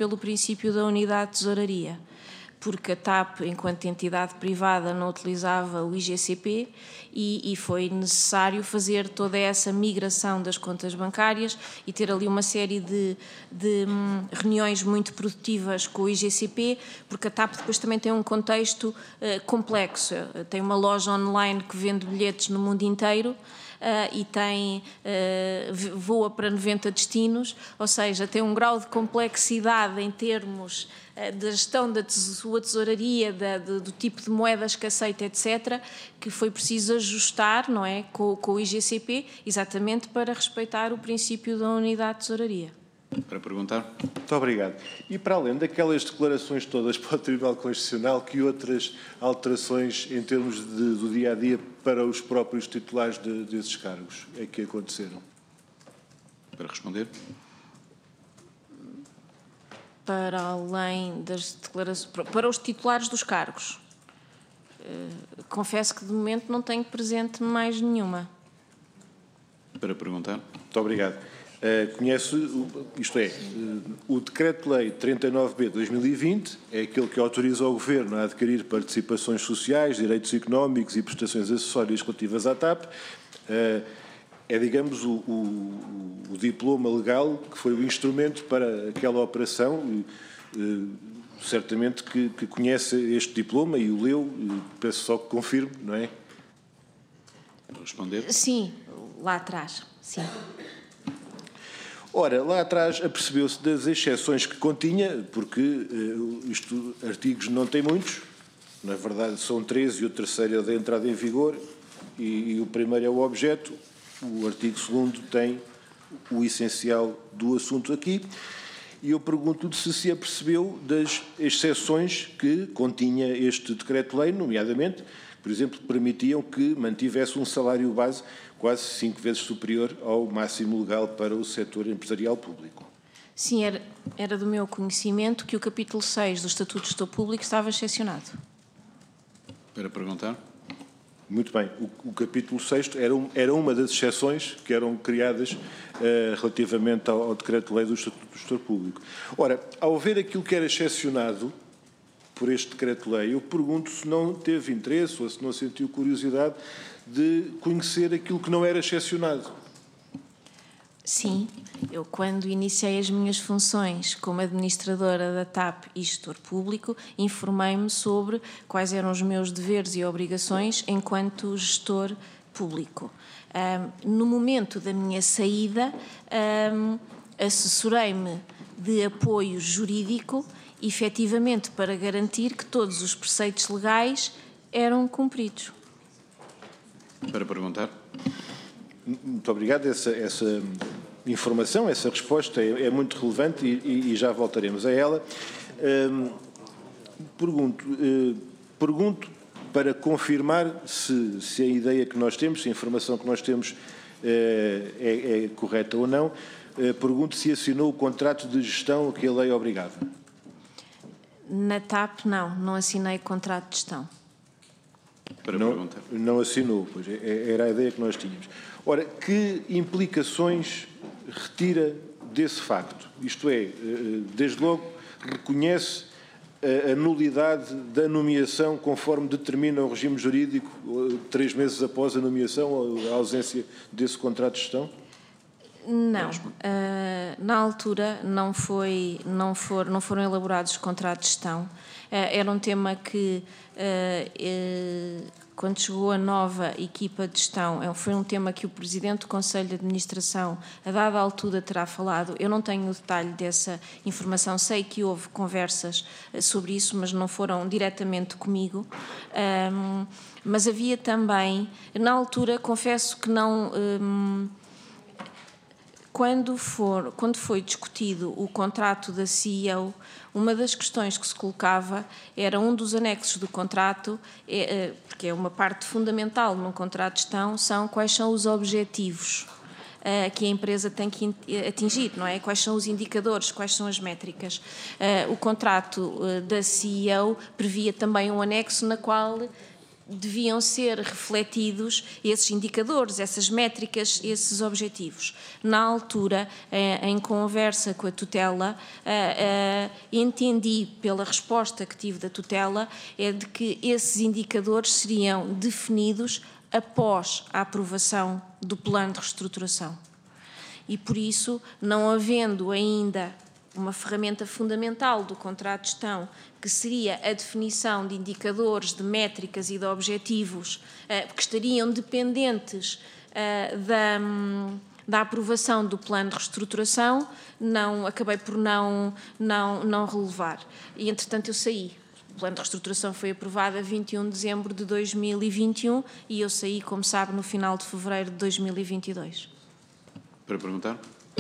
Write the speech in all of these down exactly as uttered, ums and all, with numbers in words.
pelo princípio da unidade de tesouraria, porque a TAP, enquanto entidade privada, não utilizava o I G C P e, e foi necessário fazer toda essa migração das contas bancárias e ter ali uma série de, de hum, reuniões muito produtivas com o I G C P, porque a TAP depois também tem um contexto uh, complexo. Tem uma loja online que vende bilhetes no mundo inteiro, Uh, e tem, uh, voa para noventa destinos, ou seja, tem um grau de complexidade em termos uh, da gestão da sua tesouraria, da, de, do tipo de moedas que aceita, etcétera, que foi preciso ajustar, não é, com, com o I G C P, exatamente para respeitar o princípio da unidade de tesouraria. Para perguntar. Muito obrigado. E para além daquelas declarações todas para o Tribunal Constitucional, que outras alterações em termos de, do dia-a-dia para os próprios titulares de, desses cargos é que aconteceram? Para responder. Para além das declarações, para os titulares dos cargos, confesso que de momento não tenho presente mais nenhuma. Para perguntar. Muito obrigado. Uh, conhece, isto é, uh, o Decreto-Lei trinta e nove B de dois mil e vinte é aquele que autoriza o Governo a adquirir participações sociais, direitos económicos e prestações acessórias relativas à TAP. Uh, é, digamos, o, o, o diploma legal que foi o instrumento para aquela operação. Uh, certamente que, que conhece este diploma e o leu, uh, peço só que confirme, não é? Para responder. Sim, lá atrás, sim. Ora, lá atrás apercebeu-se das exceções que continha, porque uh, isto, artigos não tem muitos, na verdade são treze e o terceiro é da entrada em vigor e, e o primeiro é o objeto, o artigo segundo tem o essencial do assunto aqui e eu pergunto-lhe se se apercebeu das exceções que continha este decreto-lei, nomeadamente, por exemplo, permitiam que mantivesse um salário base quase cinco vezes superior ao máximo legal para o setor empresarial público. Sim, era, era do meu conhecimento que o capítulo seis do Estatuto do Gestor Público estava excepcionado. Para perguntar. Muito bem. O, o capítulo seis era, um, era uma das exceções que eram criadas uh, relativamente ao, ao decreto-lei do Estatuto do Gestor Público. Ora, ao ver aquilo que era excepcionado por este decreto-lei, eu pergunto se não teve interesse ou se não sentiu curiosidade de conhecer aquilo que não era excepcionado. Sim, eu quando iniciei as minhas funções como administradora da TAP e gestor público, informei-me sobre quais eram os meus deveres e obrigações enquanto gestor público. Um, no momento da minha saída, um, assessorei-me de apoio jurídico, efetivamente para garantir que todos os preceitos legais eram cumpridos. Para perguntar. Muito obrigado. Essa, essa informação, essa resposta é, é muito relevante e, e já voltaremos a ela. Hum, pergunto, uh, pergunto para confirmar se, se a ideia que nós temos, se a informação que nós temos uh, é, é correta ou não. Uh, pergunto se assinou o contrato de gestão a que a lei obrigava. Na TAP, não. Não assinei contrato de gestão. Para não, perguntar. Não assinou, pois era a ideia que nós tínhamos. Ora, que implicações retira desse facto? Isto é, desde logo, reconhece a nulidade da nomeação conforme determina o regime jurídico, três meses após a nomeação ou a ausência desse contrato de gestão? Não. Uh, na altura não, foi, não, for, não foram elaborados contratos de gestão. Uh, era um tema que, uh, uh, quando chegou a nova equipa de gestão, foi um tema que o Presidente do Conselho de Administração, a dada altura, terá falado. Eu não tenho o detalhe dessa informação. Sei que houve conversas sobre isso, mas não foram diretamente comigo. Um, mas havia também, na altura, confesso que não... Um, Quando, for, quando foi discutido o contrato da C E O, uma das questões que se colocava era um dos anexos do contrato, porque é uma parte fundamental num contrato de gestão, são quais são os objetivos que a empresa tem que atingir, não é? Quais são os indicadores, quais são as métricas. O contrato da C E O previa também um anexo na qual deviam ser refletidos esses indicadores, essas métricas, esses objetivos. Na altura, em conversa com a tutela, entendi pela resposta que tive da tutela é de que esses indicadores seriam definidos após a aprovação do plano de reestruturação. E por isso, não havendo ainda uma ferramenta fundamental do contrato de gestão, que seria a definição de indicadores, de métricas e de objetivos que estariam dependentes da, da aprovação do plano de reestruturação, não, acabei por não, não, não relevar. E, entretanto, eu saí. O plano de reestruturação foi aprovado a vinte e um de dezembro de dois mil e vinte e um e eu saí, como sabe, no final de fevereiro de dois mil e vinte e dois. Para perguntar?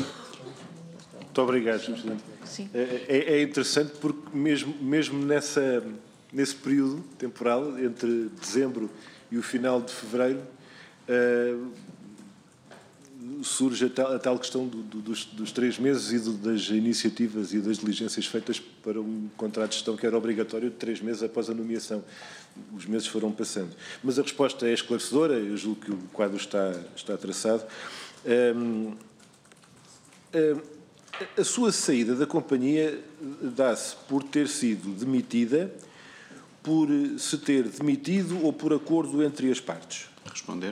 Muito obrigado, senhor Presidente. Sim. É, é interessante porque mesmo, mesmo nessa, nesse período temporal, entre dezembro e o final de fevereiro, uh, surge a tal, a tal questão do, do, dos, dos três meses e do, das iniciativas e das diligências feitas para um contrato de gestão que era obrigatório de três meses após a nomeação. Os meses foram passando. Mas a resposta é esclarecedora, eu julgo que o quadro está, está traçado. Um, um, A sua saída da companhia dá-se por ter sido demitida, por se ter demitido ou por acordo entre as partes? Responder.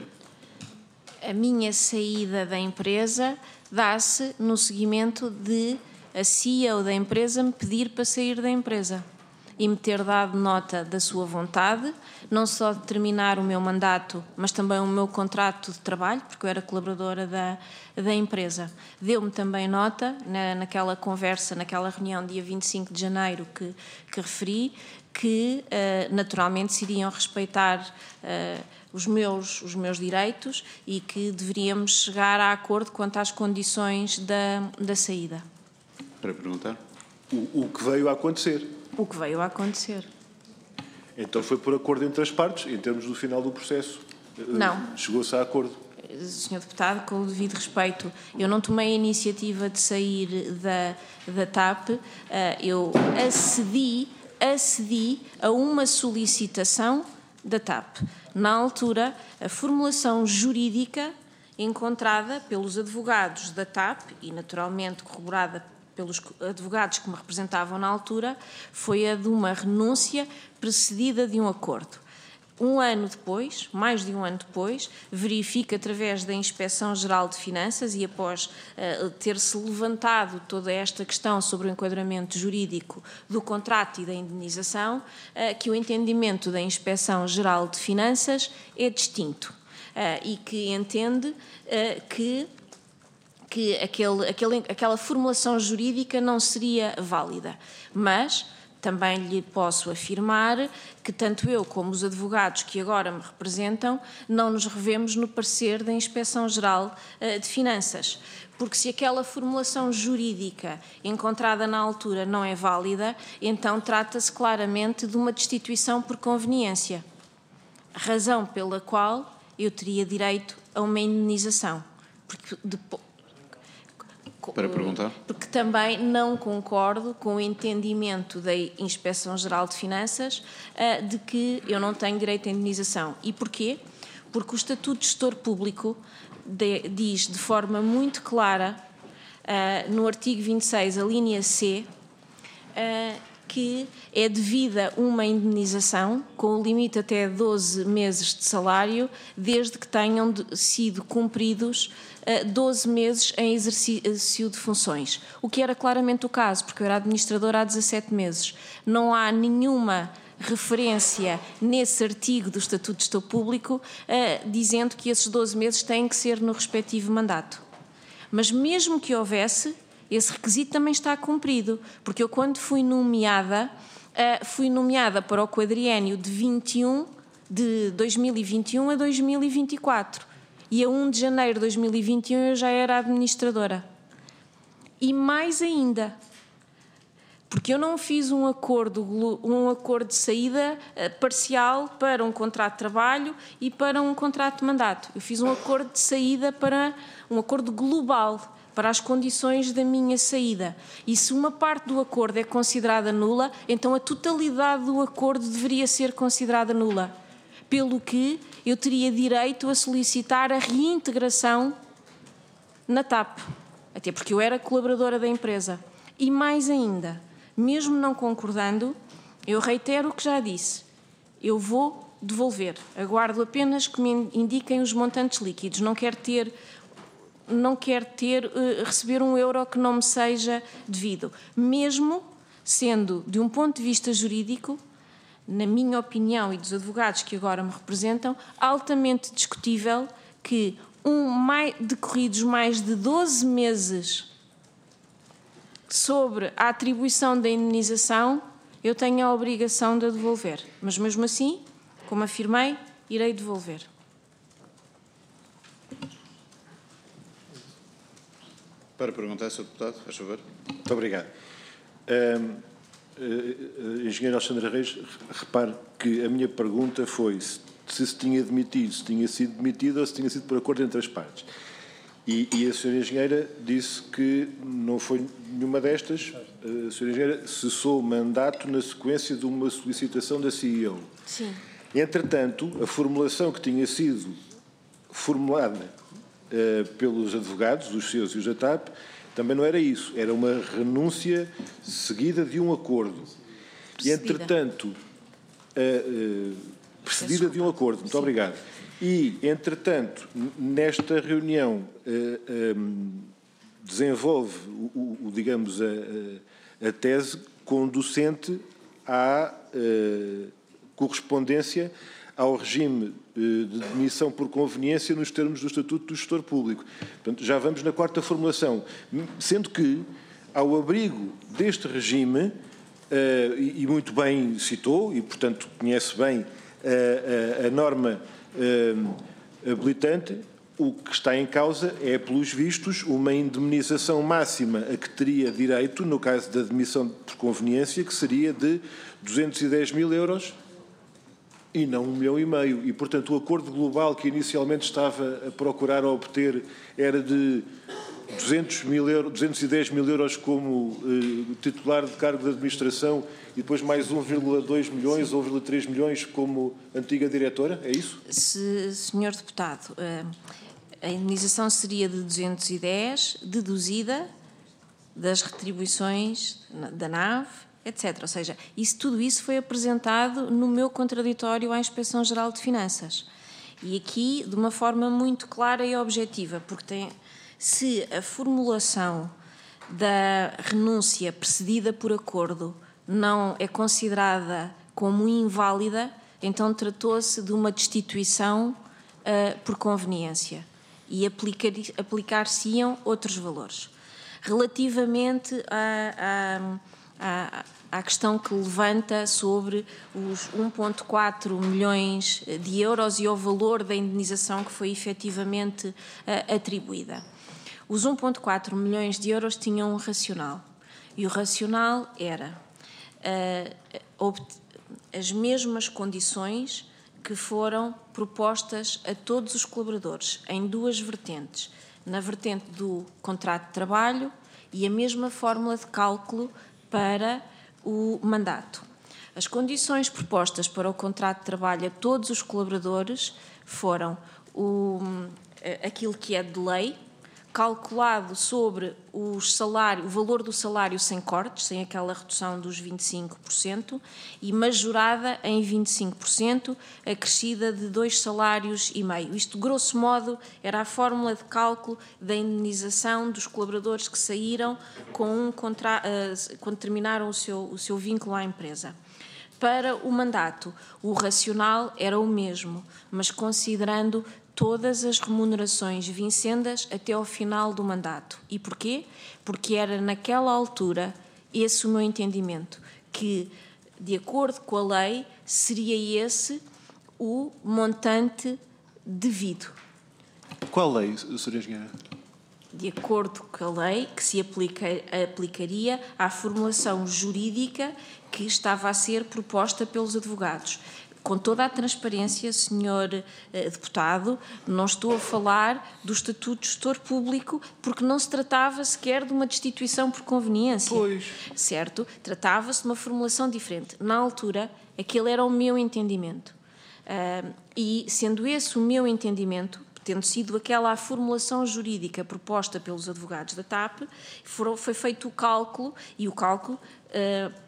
A minha saída da empresa dá-se no seguimento de a C E O da empresa me pedir para sair da empresa e me ter dado nota da sua vontade, não só de terminar o meu mandato, mas também o meu contrato de trabalho, porque eu era colaboradora da, da empresa. Deu-me também nota, na, naquela conversa, naquela reunião, dia vinte e cinco de janeiro, que, que referi, que uh, naturalmente se iriam respeitar uh, os, meus, os meus direitos e que deveríamos chegar a acordo quanto às condições da, da saída. Para perguntar? O, o que veio a acontecer. O que veio a acontecer. Então foi por acordo entre as partes, em termos do final do processo? Não. Chegou-se a acordo? senhor Deputado, com o devido respeito, eu não tomei a iniciativa de sair da, da T A P, eu acedi, acedi a uma solicitação da T A P. Na altura, a formulação jurídica encontrada pelos advogados da T A P e, naturalmente, corroborada pelos advogados que me representavam na altura, foi a de uma renúncia precedida de um acordo. Um ano depois, mais de um ano depois, verifica através da Inspeção-Geral de Finanças e após uh, ter-se levantado toda esta questão sobre o enquadramento jurídico do contrato e da indenização, uh, que o entendimento da Inspeção-Geral de Finanças é distinto uh, e que entende uh, que que aquele, aquele, aquela formulação jurídica não seria válida. Mas também lhe posso afirmar que tanto eu como os advogados que agora me representam não nos revemos no parecer da Inspeção-Geral de Finanças. Porque se aquela formulação jurídica encontrada na altura não é válida, então trata-se claramente de uma destituição por conveniência. Razão pela qual eu teria direito a uma indenização. Porque depois, para perguntar? Porque também não concordo com o entendimento da Inspeção-Geral de Finanças uh, de que eu não tenho direito à indenização. E porquê? Porque o Estatuto de Gestor Público de, diz de forma muito clara, uh, no artigo vinte e seis, a linha C, uh, que é devida uma indenização com o limite até doze meses de salário, desde que tenham sido cumpridos doze meses em exercício de funções, o que era claramente o caso, porque eu era administradora há dezassete meses. Não há nenhuma referência nesse artigo do Estatuto de Gestor Público uh, dizendo que esses doze meses têm que ser no respectivo mandato. Mas mesmo que houvesse, esse requisito também está cumprido, porque eu quando fui nomeada, uh, fui nomeada para o quadriênio de, vinte e um, de dois mil e vinte e um a dois mil e vinte e quatro. E a um de janeiro de dois mil e vinte e um eu já era administradora. E mais ainda, porque eu não fiz um acordo, um acordo de saída parcial para um contrato de trabalho e para um contrato de mandato. Eu fiz um acordo de saída para um acordo global, para as condições da minha saída. E se uma parte do acordo é considerada nula, então a totalidade do acordo deveria ser considerada nula. pelo que eu teria direito a solicitar a reintegração na T A P, até porque eu era colaboradora da empresa. E mais ainda, mesmo não concordando, eu reitero o que já disse, eu vou devolver, aguardo apenas que me indiquem os montantes líquidos, não quero ter, não quero ter, uh, receber um euro que não me seja devido, mesmo sendo, de um ponto de vista jurídico, na minha opinião e dos advogados que agora me representam, altamente discutível que, um, mais, decorridos mais de doze meses sobre a atribuição da indenização, eu tenho a obrigação de a devolver. Mas, mesmo assim, como afirmei, irei devolver. Para perguntar, senhor Deputado, faz favor. Muito obrigado. Um, Uh, Engenheiro Alexandre Reis, repare que a minha pergunta foi se se, se tinha demitido, se tinha sido demitido ou se tinha sido por acordo entre as partes. E, e a senhora Engenheira disse que não foi nenhuma destas. A senhora Engenheira cessou o mandato na sequência de uma solicitação da C E O. Sim. Entretanto, a formulação que tinha sido formulada uh, pelos advogados, os seus e os da T A P, também não era isso, era uma renúncia seguida de um acordo. Precedida. E, entretanto, uh, uh, precedida de um acordo. Muito Sim. obrigado. E, entretanto, nesta reunião uh, um, desenvolve, o, o, digamos, a, a tese conducente à uh, correspondência ao regime de demissão por conveniência nos termos do Estatuto do Gestor Público. Portanto, já vamos na quarta formulação, sendo que, ao abrigo deste regime, e muito bem citou, e, portanto, conhece bem a, a, a norma habilitante, o que está em causa é, pelos vistos, uma indemnização máxima a que teria direito, no caso da demissão por conveniência, que seria de duzentos e dez mil euros, e não um milhão e meio. E, portanto, o acordo global que inicialmente estava a procurar obter era de duzentos mil euros, duzentos e dez mil euros como eh, titular de cargo de administração e depois mais um vírgula dois milhões ou um vírgula três milhões como antiga diretora, é isso? Se, senhor Deputado, a indenização seria de duzentos e dez, deduzida das retribuições da N A V, etcétera. Ou seja, isso, tudo isso foi apresentado no meu contraditório à Inspeção-Geral de Finanças. E aqui, de uma forma muito clara e objetiva, porque tem, se a formulação da renúncia precedida por acordo não é considerada como inválida, então tratou-se de uma destituição uh, por conveniência e aplicar, aplicar-se-iam outros valores. Relativamente a... a, a à questão que levanta sobre os um vírgula quatro milhões de euros e ao valor da indenização que foi efetivamente uh, atribuída. Os um vírgula quatro milhões de euros tinham um racional, e o racional era uh, as mesmas condições que foram propostas a todos os colaboradores, em duas vertentes, na vertente do contrato de trabalho e a mesma fórmula de cálculo para o mandato. As condições propostas para o contrato de trabalho a todos os colaboradores foram o, aquilo que é de lei, calculado sobre os salário, o valor do salário sem cortes, sem aquela redução dos vinte e cinco por cento, e majorada em vinte e cinco por cento, acrescida de dois salários e meio. Isto, grosso modo, era a fórmula de cálculo da indenização dos colaboradores que saíram com um contra... quando terminaram o seu, o seu vínculo à empresa. Para o mandato, o racional era o mesmo, mas considerando todas as remunerações vincendas até ao final do mandato. E porquê? Porque era naquela altura esse o meu entendimento, que, de acordo com a lei, seria esse o montante devido. Qual lei, senhora Engenheira? De acordo com a lei que se aplica, aplicaria à formulação jurídica que estava a ser proposta pelos advogados. Com toda a transparência, senhor eh, deputado, não estou a falar do Estatuto de Gestor Público porque não se tratava sequer de uma destituição por conveniência. Pois. Certo? Tratava-se de uma formulação diferente. Na altura, aquele era o meu entendimento. Uh, e, sendo esse o meu entendimento, tendo sido aquela a formulação jurídica proposta pelos advogados da T A P, foram, foi feito o cálculo, e o cálculo uh,